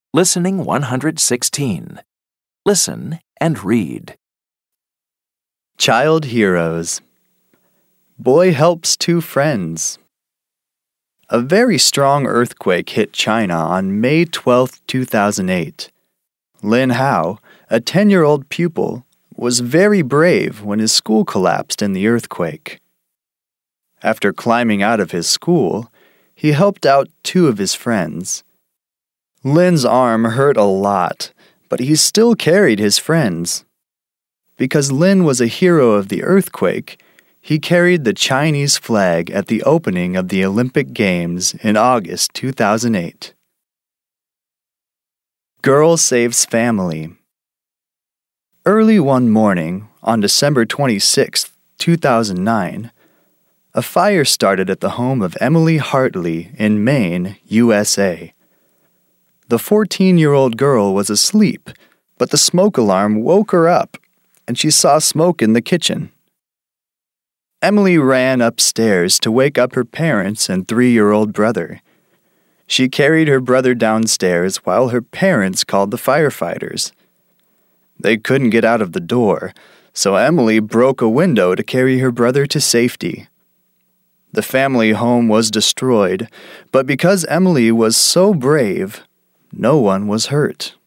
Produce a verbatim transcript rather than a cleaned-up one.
Listening one hundred sixteen. Listen and read. Child Heroes. Boy helps two friends. A very strong earthquake hit China on May twelfth, two thousand eight. Lin Hao, a ten-year-old pupil, was very brave when his school collapsed in the earthquake. After climbing out of his school, he helped out two of his friends. Lin's arm hurt a lot, but he still carried his friends. Because Lin was a hero of the earthquake, he carried the Chinese flag at the opening of the Olympic Games in August two thousand eight. Girl Saves Family. Early one morning, on December twenty-sixth, two thousand nine, a fire started at the home of Emily Hartley in Maine, U S A. The fourteen-year-old girl was asleep, but the smoke alarm woke her up, and she saw smoke in the kitchen. Emily ran upstairs to wake up her parents and three-year-old brother. She carried her brother downstairs while her parents called the firefighters. They couldn't get out of the door, so Emily broke a window to carry her brother to safety. The family home was destroyed, but because Emily was so brave, no one was hurt.